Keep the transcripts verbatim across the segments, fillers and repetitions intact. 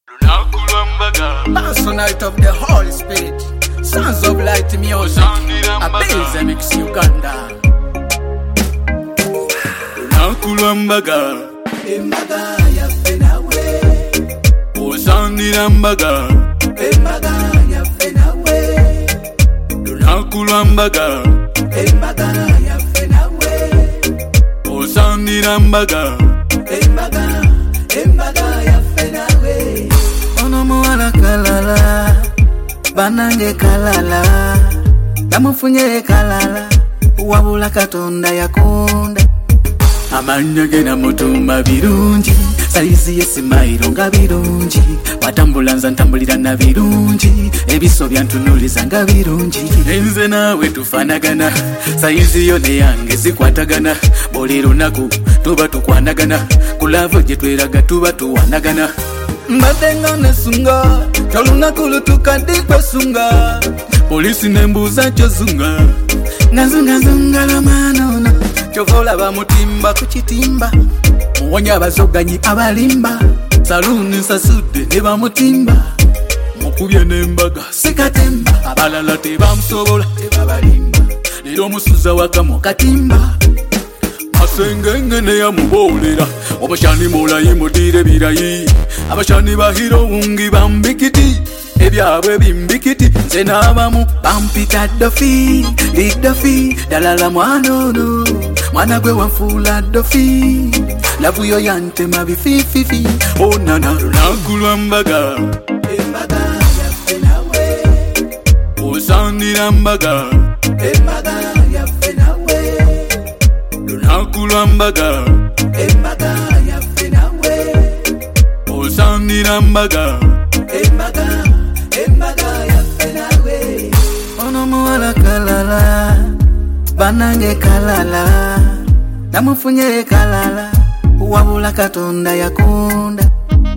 Personality of the Holy Spirit, Sons of Light Music, a base mix Uganda. Nakulwambaga Embaga ya fenawe, Osandirambaga embaga ya fenawe, Nakulwambaga embaga ya fenawe, Osandirambaga embaga, embaga ya fenawe. Ono muwala kalala, banange kalala, namufunye kalala, wabula Katonda yakunda. Amanya gena mutuma birungi, saizi yesimairo nga birungi, watambula nza ntambulira na birungi, ebiso byantunuliza nga birungi. Enze nawe tufanagana, saizi yo ne yange zikwatagana, buli lunaku tuba tukwanagana, kulavo gye tweraga tuba tuwanagana. Mbadde nga nesunga, tolunaku lutukadde kwesunga, Polisi nembuuza kyozunga, ngazunga zunga lomanono, Chovola bamutimba kuchitimba, muwonya abazoganyi abalimba, saluni nsasudde ne bamutimba, mukubye n'embaga sekatemba, abalala tebamusobola tebabalimba, leero omusuza wakamu katimba, masengenge ne yamuboolera, omushani mulayi mudire birayi, abashani bahiro wungi bambikiti, ebyabwe bimbikiti, nze n'abamu bampita dofi, lidofi, dalala mwanono, mwana gwe wanfuula dofi, lavuyo yantema bifififi, onana lunaku lwambaga, embaga ya fenawe, Osandirambaga, embaga ya fenawe, lunaku lwambaga, embaga ya fenawe, Osandirambaga, embaga, embaga ya fenawe. ono muwala kalala, banange kalala, namufunye kalala, wabula Katonda yakunda.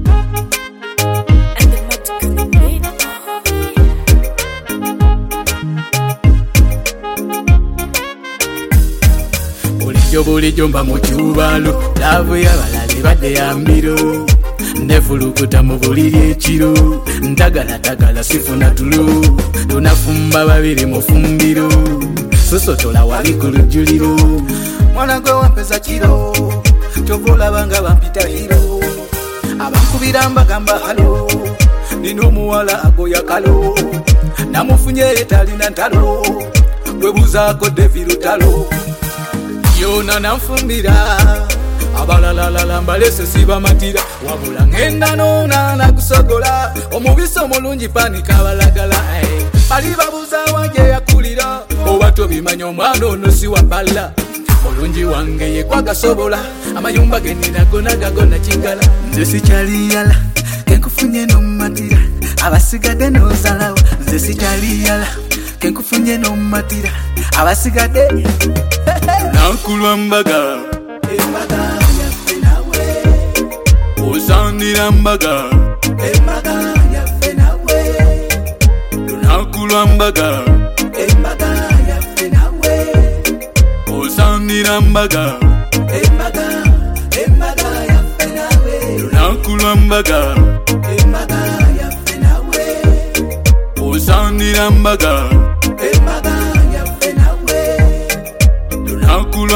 bulijjo bulijjo mba mu kyubalo, laavu y'abalala badde ya mbiro, nefulukuta mu buliri ekiro, ntagalatagala sifuna tulo, tunafumba babiri mu fumbiro, susotola wali ku lujjuliro, Mwana gwe wampeza kiro, chovola banga bampita hiro, Abankubira mbagamba halo, nina omuwala agoya kalo, namufunye talina ntalo, gwebuzaako Devi Lutalo. yona nanfumbira, abalalalala mbalese sibamatira, wabula ngenda nona nakusogola, omubisi omulungi panika abalagala, eh. bali babuza wanje yakulira, oba tobimanya omwana ono si wabala, mulungi wange ye kwagasobola, amayumba genina gona gagona kigala, nze sikyaliyala, kenkufunye nomumatira, abasigadde nozalawo, nze sikyaliyala, kenkufunye nomumatira, abasigadde nakulwambaga, Embaga ya fenawe, Osandirambaga, embaga ya fenawe, nakulwambaga, embaga ya fenawe, Osandirambaga, embaga, embaga ya fenawe, nakulwambaga, embaga ya fenawe, Osandirambaga, embaga ya fenawe,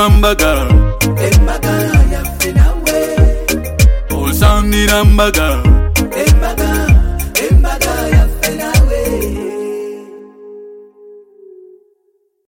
nakulwambaga, embaga ya fenawe, Osandirambaga.